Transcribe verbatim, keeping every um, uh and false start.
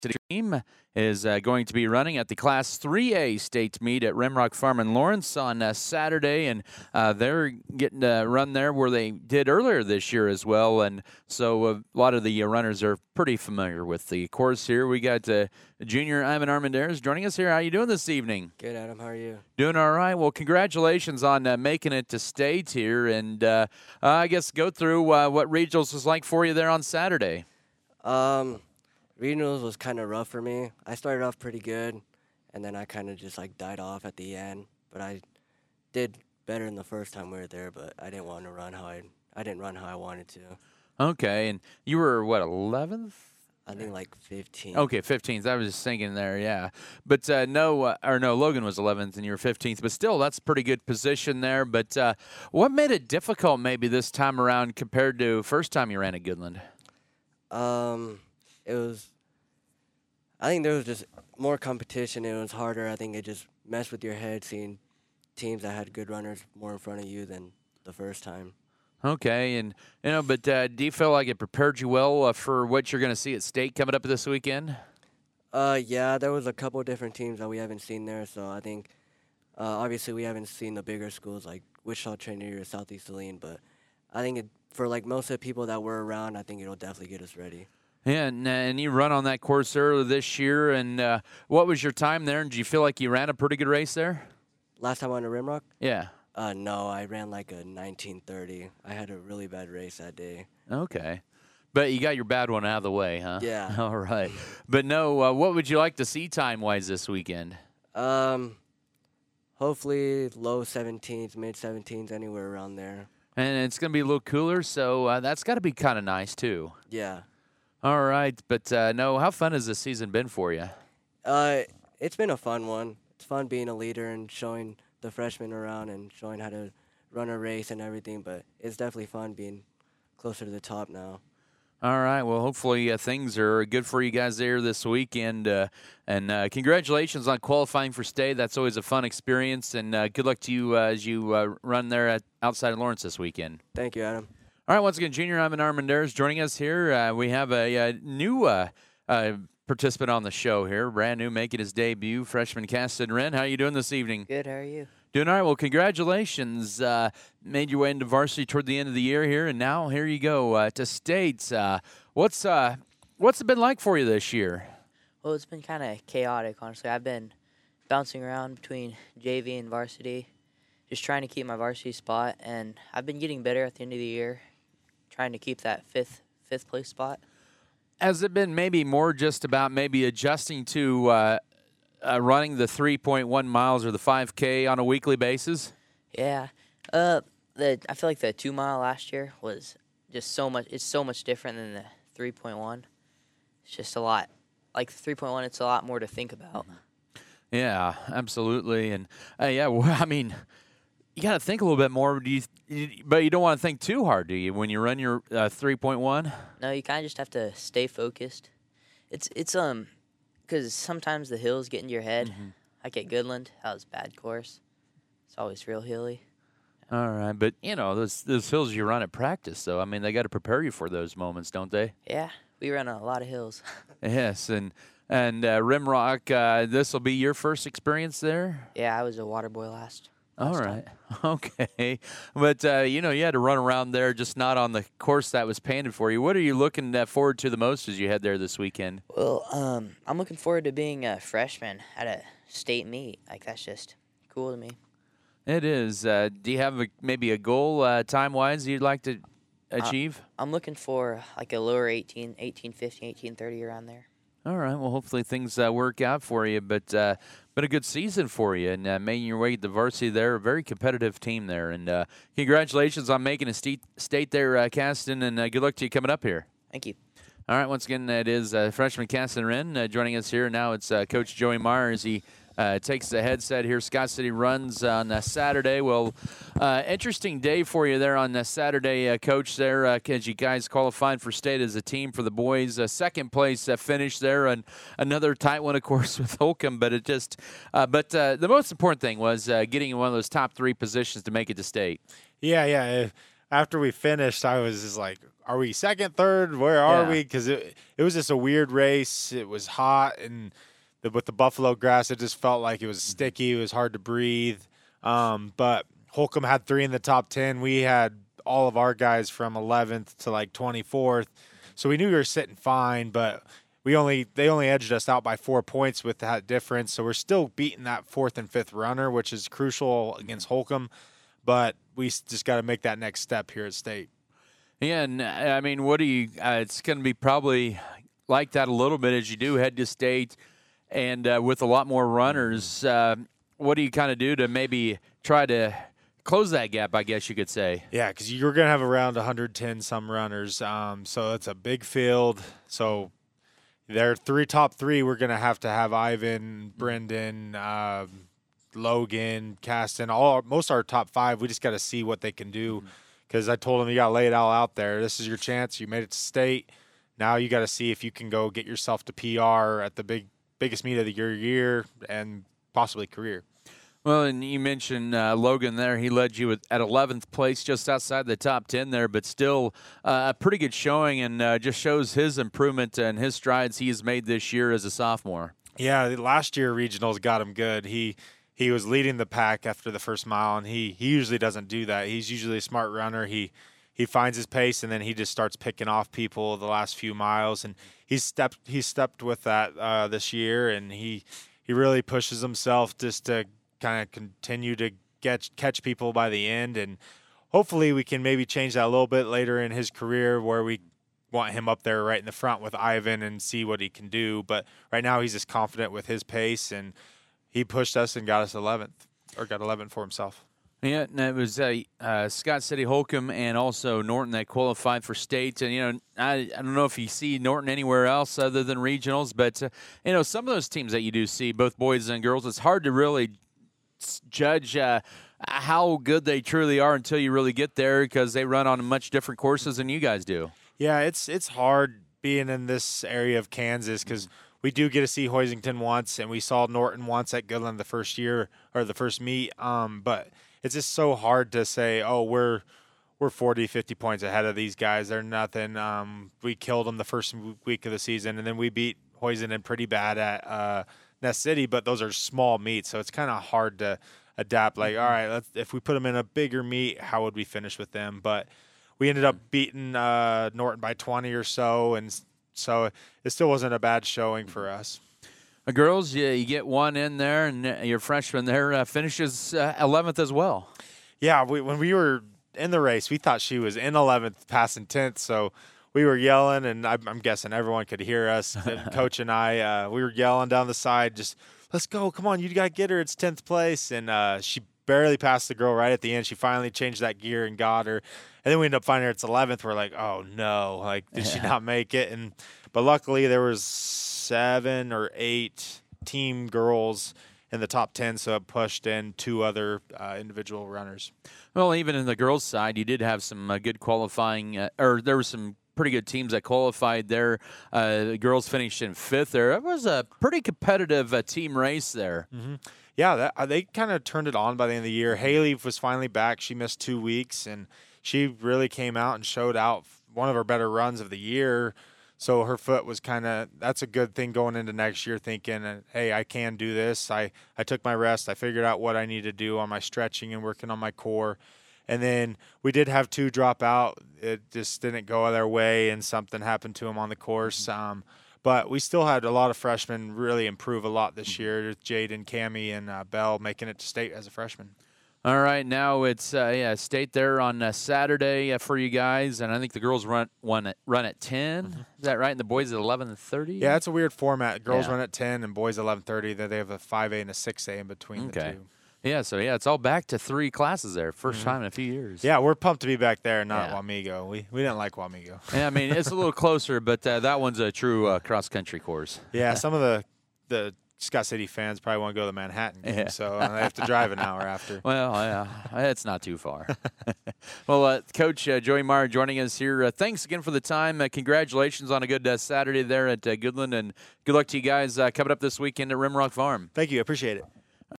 team is uh, going to be running at the Class three A state meet at Rimrock Farm in Lawrence on uh, Saturday, and uh, they're getting to run there where they did earlier this year as well, and so a lot of the uh, runners are pretty familiar with the course here. We got uh, junior Ivan Armendariz joining us here. How you doing this evening? Good, Adam. How are you? Doing all right. Well, congratulations on uh, making it to state here, and uh, uh, I guess go through uh, what regionals was like for you there on Saturday. Um... Regionals was kind of rough for me. I started off pretty good, and then I kind of just like died off at the end. But I did better than the first time we were there. But I didn't want to run how I I didn't run how I wanted to. Okay, and you were what, eleventh? I think like fifteenth. Okay, fifteenth. I was just thinking there, yeah. But uh, no, uh, or no, Logan was eleventh and you were fifteenth. But still, that's a pretty good position there. But uh, what made it difficult maybe this time around compared to first time you ran at Goodland? Um. It was, I think there was just more competition. It was harder. I think it just messed with your head seeing teams that had good runners more in front of you than the first time. Okay, and you know, but uh, do you feel like it prepared you well uh, for what you're going to see at state coming up this weekend? Uh, yeah, there was a couple of different teams that we haven't seen there, so I think uh, obviously we haven't seen the bigger schools like Wichita Trinity or Southeast Saline, but I think it, for like most of the people that were around, I think it'll definitely get us ready. Yeah, and, uh, and you run on that course earlier this year, and uh, what was your time there, and do you feel like you ran a pretty good race there? Last time on the Rimrock? Yeah. Uh, no, I ran like a nineteen thirty. I had a really bad race that day. Okay. But you got your bad one out of the way, huh? Yeah. All right. But no, uh, what would you like to see time-wise this weekend? Um, hopefully low seventeens, mid seventeens, anywhere around there. And it's going to be a little cooler, so uh, that's got to be kind of nice, too. Yeah. All right, but uh, no, how fun has this season been for you? Uh, it's been a fun one. It's fun being a leader and showing the freshmen around and showing how to run a race and everything, but it's definitely fun being closer to the top now. All right, well, hopefully uh, things are good for you guys there this weekend, uh, and uh, congratulations on qualifying for state. That's always a fun experience, and uh, good luck to you uh, as you uh, run there at, outside of Lawrence this weekend. Thank you, Adam. All right, once again, Junior Ivan Armendariz joining us here. Uh, we have a, a new uh, uh, participant on the show here, brand new, making his debut, freshman Caston Wren. How are you doing this evening? Good, how are you? Doing all right. Well, congratulations. Uh, made your way into varsity toward the end of the year here, and now here you go uh, to states. Uh, what's uh, what's it been like for you this year? Well, it's been kind of chaotic, honestly. I've been bouncing around between J V and varsity, just trying to keep my varsity spot, and I've been getting better at the end of the year, trying to keep that fifth fifth place spot. Has it been maybe more just about maybe adjusting to uh, uh, running the three point one miles or the five K on a weekly basis? Yeah. Uh, the I feel like the two mile last year was just so much. It's so much different than the three point one. It's just a lot. Like the three point one, it's a lot more to think about. Yeah, absolutely. And uh, yeah, well, I mean, you got to think a little bit more. Do you, you, but you don't want to think too hard, do you, when you run your uh, three point one? No, you kind of just have to stay focused. It's it's um, because sometimes the hills get into your head. Mm-hmm. Like at Goodland, that was a bad course. It's always real hilly. All right, but you know those those hills you run at practice, though. I mean, they got to prepare you for those moments, don't they? Yeah, we run a lot of hills. Yes, and and uh, Rimrock, uh, this will be your first experience there. Yeah, I was a water boy last. All last right, time. okay, but uh, you know you had to run around there, just not on the course that was painted for you. What are you looking uh, forward to the most as you head there this weekend? Well, um, I'm looking forward to being a freshman at a state meet. Like that's just cool to me. It is. Uh, do you have a, maybe a goal uh, time-wise you'd like to achieve? Uh, I'm looking for like a lower eighteen, eighteen fifty, eighteen thirty around there. All right. Well, hopefully things uh, work out for you, but uh, but a good season for you, and uh, making your way to the varsity there. A very competitive team there, and uh, congratulations on making a state, state there, uh, Caston, and uh, good luck to you coming up here. Thank you. All right. Once again, it is uh, freshman Caston Wren uh, joining us here. Now it's uh, Coach Joey Myers. He Uh, takes the headset here. Scott City runs on uh, Saturday. Well, uh, interesting day for you there on uh, Saturday, uh, Coach, there, uh, as you guys qualified for state as a team for the boys. Uh, second place uh, finish there, and another tight one, of course, with Holcomb. But it just, uh, but uh, the most important thing was uh, getting in one of those top three positions to make it to state. Yeah, yeah. after we finished, I was just like, are we second, third? Where are Yeah. we? Because it, it was just a weird race. It was hot, and the, with the buffalo grass, it just felt like it was sticky. It was hard to breathe. Um, but Holcomb had three in the top ten. We had all of our guys from eleventh to like twenty-fourth. So we knew we were sitting fine, but we only they only edged us out by four points with that difference. So we're still beating that fourth and fifth runner, which is crucial against Holcomb. But we s- just got to make that next step here at state. Yeah, and uh, I mean, what do you? Uh, it's going to be probably like that a little bit as you do head to state, and uh, with a lot more runners. Uh, what do you kind of do to maybe try to close that gap? I guess you could say. Yeah, because you're going to have around one hundred ten some runners. Um, so it's a big field. So their three top three, we're going to have to have Ivan, Brendan, um, Logan, Caston, all most of our top five. We just got to see what they can do. Because I told them you got to lay it all out there. This is your chance. You made it to state. Now you got to see if you can go get yourself to P R at the big biggest meet of the year, year and possibly career. Well, and you mentioned uh, Logan there. He led you at at eleventh place, just outside the top ten there, but still uh, a pretty good showing, and uh, just shows his improvement and his strides he has made this year as a sophomore. Yeah, last year regionals got him good. He he was leading the pack after the first mile, and he he usually doesn't do that. He's usually a smart runner. He he finds his pace, and then he just starts picking off people the last few miles. And he's stepped he's stepped with that uh, this year, and he he really pushes himself just to kind of continue to get catch people by the end. And hopefully we can maybe change that a little bit later in his career, where we want him up there right in the front with Ivan and see what he can do. But right now he's just confident with his pace, and he pushed us and got us eleventh, or got eleventh for himself. Yeah, and it was uh, uh, Scott City Holcomb and also Norton that qualified for state. And, you know, I, I don't know if you see Norton anywhere else other than regionals, but, uh, you know, some of those teams that you do see, both boys and girls, it's hard to really s- judge uh, how good they truly are until you really get there, because they run on much different courses than you guys do. Yeah, it's it's hard being in this area of Kansas, because we do get to see Hoisington once, and we saw Norton once at Goodland the first year, or the first meet. Um, but it's just so hard to say, oh, we're we're forty, fifty points ahead of these guys. They're nothing. Um, we killed them the first week of the season, and then we beat Hoisington pretty bad at uh, Nest City. But those are small meets, so it's kind of hard to adapt. Like, all right, let's, if we put them in a bigger meet, how would we finish with them? But we ended up beating uh, Norton by twenty or so, and so it still wasn't a bad showing for us. Uh, girls, you, you get one in there, and uh, your freshman there uh, finishes uh, eleventh as well. Yeah, we, when we were in the race, we thought she was in eleventh, passing tenth, so we were yelling, and I'm, I'm guessing everyone could hear us. The coach and I, uh, we were yelling down the side, just, let's go, come on, you got to get her, it's tenth place, and uh, she barely passed the girl right at the end. She finally changed that gear and got her. And then we ended up finding her it's eleventh. We're like, oh no, like did yeah. she not make it? And but luckily there was seven or eight team girls in the top ten, so it pushed in two other uh, individual runners. Well, even in the girls' side, you did have some uh, good qualifying, uh, or there were some pretty good teams that qualified there. Uh, the girls finished in fifth there. It was a pretty competitive uh, team race there. Mm-hmm. Yeah, that, uh, they kind of turned it on by the end of the year. Haley was finally back. She missed two weeks, and she really came out and showed out one of her better runs of the year. So her foot was kind of – that's a good thing going into next year, thinking, hey, I can do this. I, I took my rest. I figured out what I need to do on my stretching and working on my core. And then we did have two drop out. It just didn't go their way, and something happened to them on the course. Um, but we still had a lot of freshmen really improve a lot this year. Jaden, Cammie, and uh, Belle making it to state as a freshman. All right, now it's uh, yeah state there on uh, Saturday uh, for you guys, and I think the girls run one at, run at ten. Mm-hmm. Is that right? And the boys at eleven thirty. Yeah, it's a weird format. Girls yeah. run at ten, and boys eleven thirty. Then they have a five A and a six A in between okay. the two. Yeah, so yeah, it's all back to three classes there. First mm-hmm. time in a few years. Yeah, we're pumped to be back there, not yeah. Wamego. We we didn't like Wamego. Yeah, I mean it's a little closer, but uh, that one's a true uh, cross country course. Yeah, some of the the. Scott City fans probably want to go to the Manhattan game, yeah. so uh, they have to drive an hour after. Well, yeah, it's not too far. Well, uh, Coach uh, Joey Meyer joining us here. Uh, thanks again for the time. Uh, congratulations on a good uh, Saturday there at uh, Goodland, and good luck to you guys uh, coming up this weekend at Rimrock Farm. Thank you. I appreciate it.